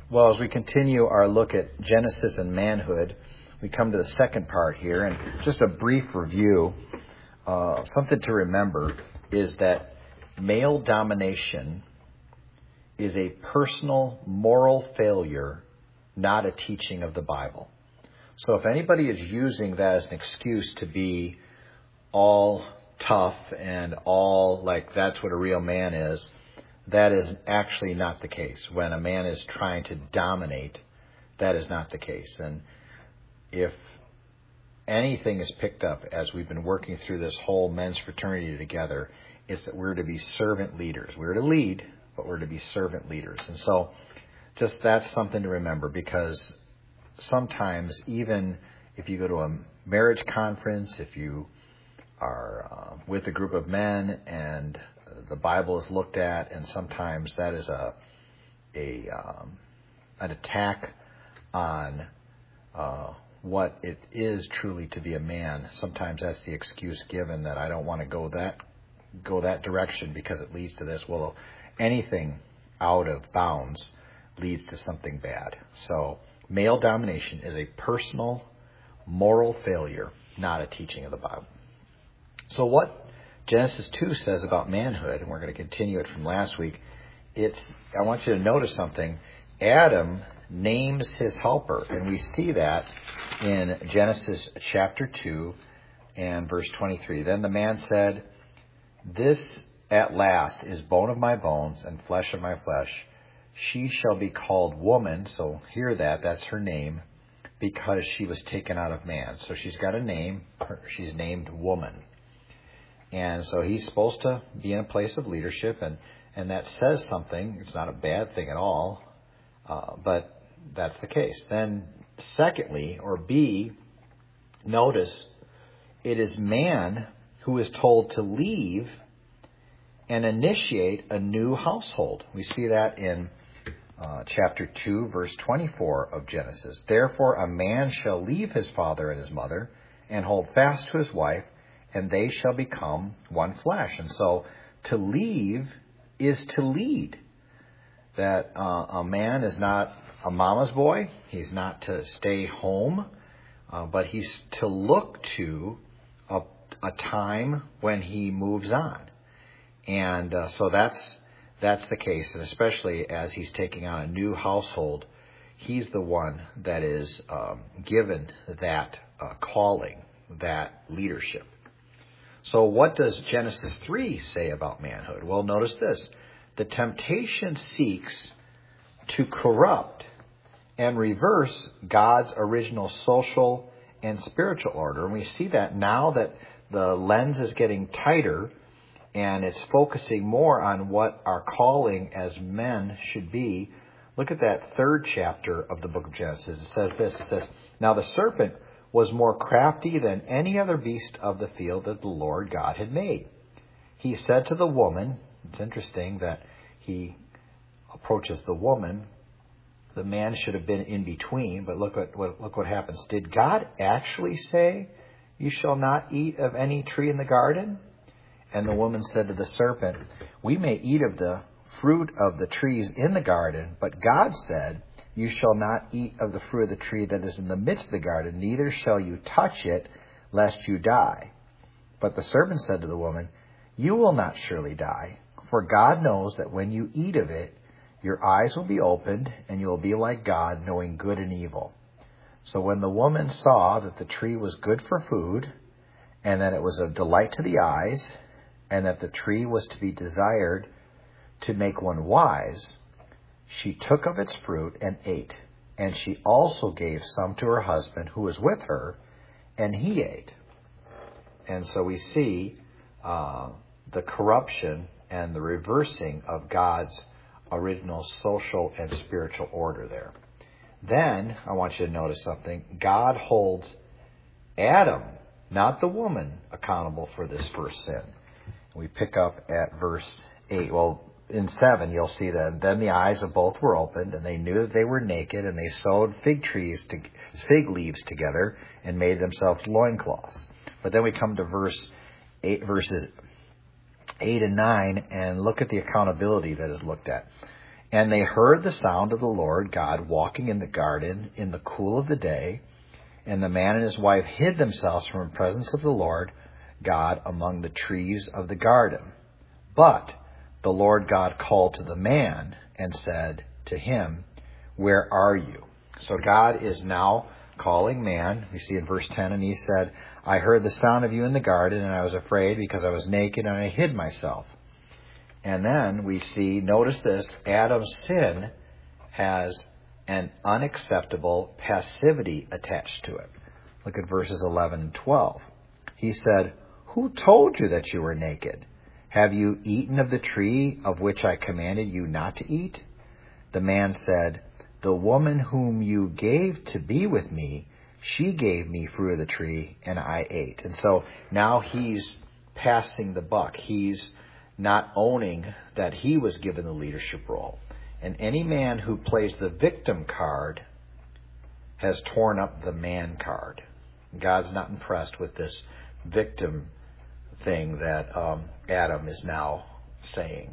Well, as we continue our look at Genesis and manhood, we come to the second part here. And just a brief review, something to remember is that male domination is a personal moral failure, not a teaching of the Bible. So if anybody is using that as an excuse to be all tough and all like that's what a real man is, that is actually not the case. When a man is trying to dominate, that is not the case. And if anything is picked up as we've been working through this whole men's fraternity together, it's that we're to be servant leaders. We're to lead, but we're to be servant leaders. And so just that's something to remember, because sometimes even if you go to a marriage conference, if you are with a group of men and the Bible is looked at, and sometimes that is an attack on what it is truly to be a man. Sometimes that's the excuse given, that I don't want to go that direction because it leads to this. Well, anything out of bounds leads to something bad. So male domination is a personal moral failure, not a teaching of the Bible. So what Genesis 2 says about manhood, and we're going to continue it from last week, I want you to notice something. Adam names his helper, and we see that in Genesis chapter 2 and verse 23. Then the man said, "This at last is bone of my bones and flesh of my flesh. She shall be called woman," so hear that, that's her name, "because she was taken out of man." So she's got a name. She's named woman. And so he's supposed to be in a place of leadership, and that says something. It's not a bad thing at all, but that's the case. Then secondly, or B, notice it is man who is told to leave and initiate a new household. We see that in chapter 2, verse 24 of Genesis. "Therefore a man shall leave his father and his mother and hold fast to his wife, and they shall become one flesh." And so to leave is to lead. That a man is not a mama's boy. He's not to stay home, but he's to look to a time when he moves on. And so that's the case. And especially as he's taking on a new household, he's the one that is given that calling, that leadership. So what does Genesis 3 say about manhood? Well, notice this. The temptation seeks to corrupt and reverse God's original social and spiritual order. And we see that now that the lens is getting tighter and it's focusing more on what our calling as men should be. Look at that third chapter of the book of Genesis. It says this. It says, "Now the serpent was more crafty than any other beast of the field that the Lord God had made. He said to the woman," it's interesting that he approaches the woman. The man should have been in between, but look what happens. "Did God actually say, 'You shall not eat of any tree in the garden'?" And the woman said to the serpent, "We may eat of the fruit of the trees in the garden, but God said, 'You shall not eat of the fruit of the tree that is in the midst of the garden, neither shall you touch it, lest you die.' But the serpent said to the woman, 'You will not surely die, for God knows that when you eat of it, your eyes will be opened, and you will be like God, knowing good and evil.' So when the woman saw that the tree was good for food, and that it was a delight to the eyes, and that the tree was to be desired to make one wise, she took of its fruit and ate. And she also gave some to her husband who was with her, and he ate." And so we see the corruption and the reversing of God's original social and spiritual order there. Then I want you to notice something. God holds Adam, not the woman, accountable for this first sin. We pick up at verse 8. Well, in 7, you'll see that then the eyes of both were opened, and they knew that they were naked, and they sewed fig leaves together and made themselves loincloths. But then we come to verses 8 and 9, and look at the accountability that is looked at. And they heard the sound of the Lord God walking in the garden in the cool of the day. And the man and his wife hid themselves from the presence of the Lord God among the trees of the garden. But the Lord God called to the man and said to him, "Where are you?" So God is now calling man. We see in verse 10, and he said, "I heard the sound of you in the garden, and I was afraid because I was naked, and I hid myself." And then we see, notice this, Adam's sin has an unacceptable passivity attached to it. Look at verses 11 and 12. He said, "Who told you that you were naked? Have you eaten of the tree of which I commanded you not to eat?" The man said, "The woman whom you gave to be with me, she gave me fruit of the tree, and I ate." And so now he's passing the buck. He's not owning that he was given the leadership role. And any man who plays the victim card has torn up the man card. God's not impressed with this victim thing that Adam is now saying.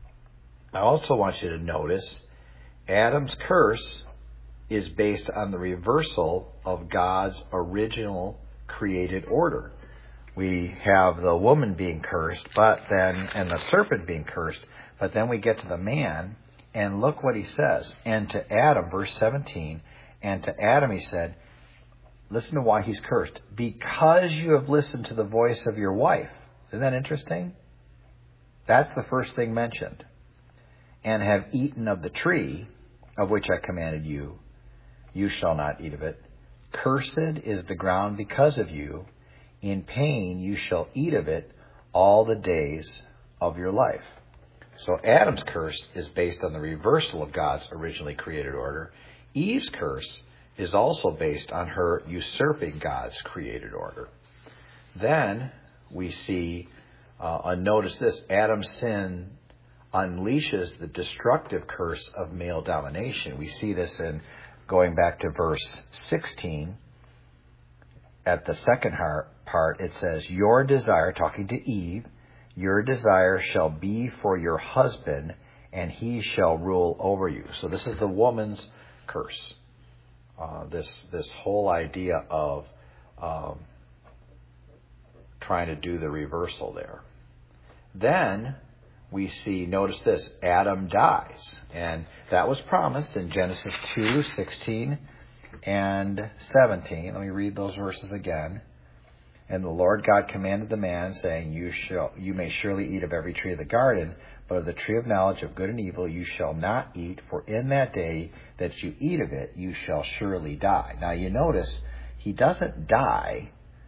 I also want you to notice Adam's curse is based on the reversal of God's original created order. We have the woman being cursed, and the serpent being cursed, but then we get to the man, and look what he says. And to Adam, verse 17, and to Adam he said, listen to why he's cursed. "Because you have listened to the voice of your wife." Isn't that interesting? That's the first thing mentioned. "And have eaten of the tree of which I commanded you, you shall not eat of it. Cursed is the ground because of you. In pain you shall eat of it all the days of your life." So Adam's curse is based on the reversal of God's originally created order. Eve's curse is also based on her usurping God's created order. Then we see, notice this, Adam's sin unleashes the destructive curse of male domination. We see this in going back to verse 16. At the second part, it says, "Your desire," talking to Eve, "your desire shall be for your husband, and he shall rule over you." So this is the woman's curse. This whole idea of trying to do the reversal there. Then we see, notice this, Adam dies. And that was promised in Genesis 2:16 and 17. Let me read those verses again. "And the Lord God commanded the man, saying, You may surely eat of every tree of the garden, but of the tree of knowledge of good and evil you shall not eat, for in that day that you eat of it, you shall surely die." Now you notice, he doesn't die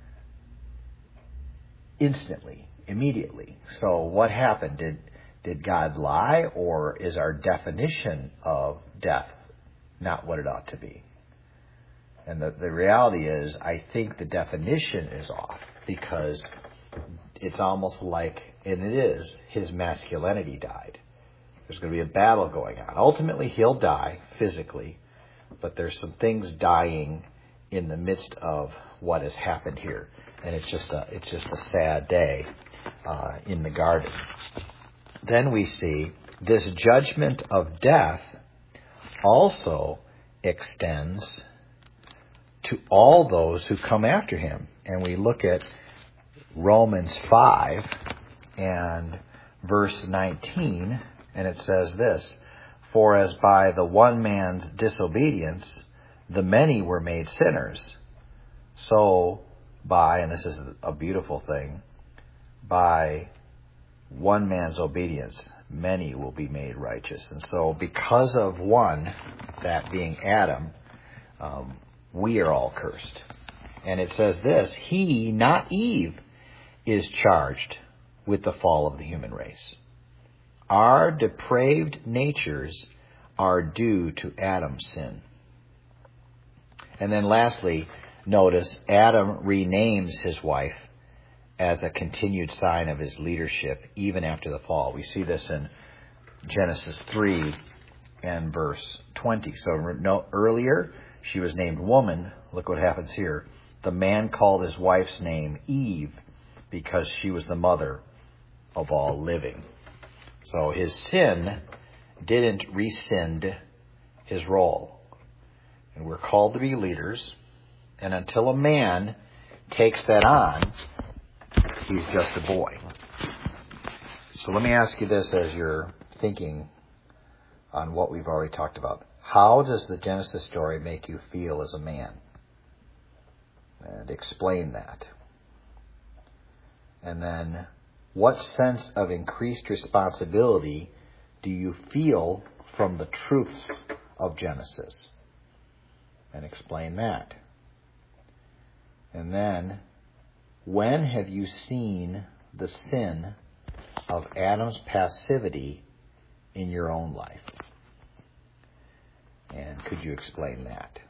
instantly, immediately. So what happened? Did God lie, or is our definition of death not what it ought to be? And the reality is, I think the definition is off, because it's almost like, and it is, his masculinity died. There's going to be a battle going on. Ultimately, he'll die physically, but there's some things dying in the midst of what has happened here. And it's just a sad day in the garden. Then we see this judgment of death also extends to all those who come after him. And we look at Romans 5 and verse 19, and it says this, "For as by the one man's disobedience the many were made sinners, so by," and this is a beautiful thing, "by one man's obedience many will be made righteous." And so because of one, that being Adam, we are all cursed. And it says this, "He, not Eve, is charged with the fall of the human race." Our depraved natures are due to Adam's sin. And then lastly, notice Adam renames his wife as a continued sign of his leadership even after the fall. We see this in Genesis 3 and verse 20. So earlier, she was named woman. Look what happens here. The man called his wife's name Eve because she was the mother of all living. So his sin didn't rescind his role. And we're called to be leaders. And until a man takes that on, he's just a boy. So let me ask you this as you're thinking on what we've already talked about. How does the Genesis story make you feel as a man? And explain that. And then, what sense of increased responsibility do you feel from the truths of Genesis? And explain that. And then, when have you seen the sin of Adam's passivity in your own life? And could you explain that?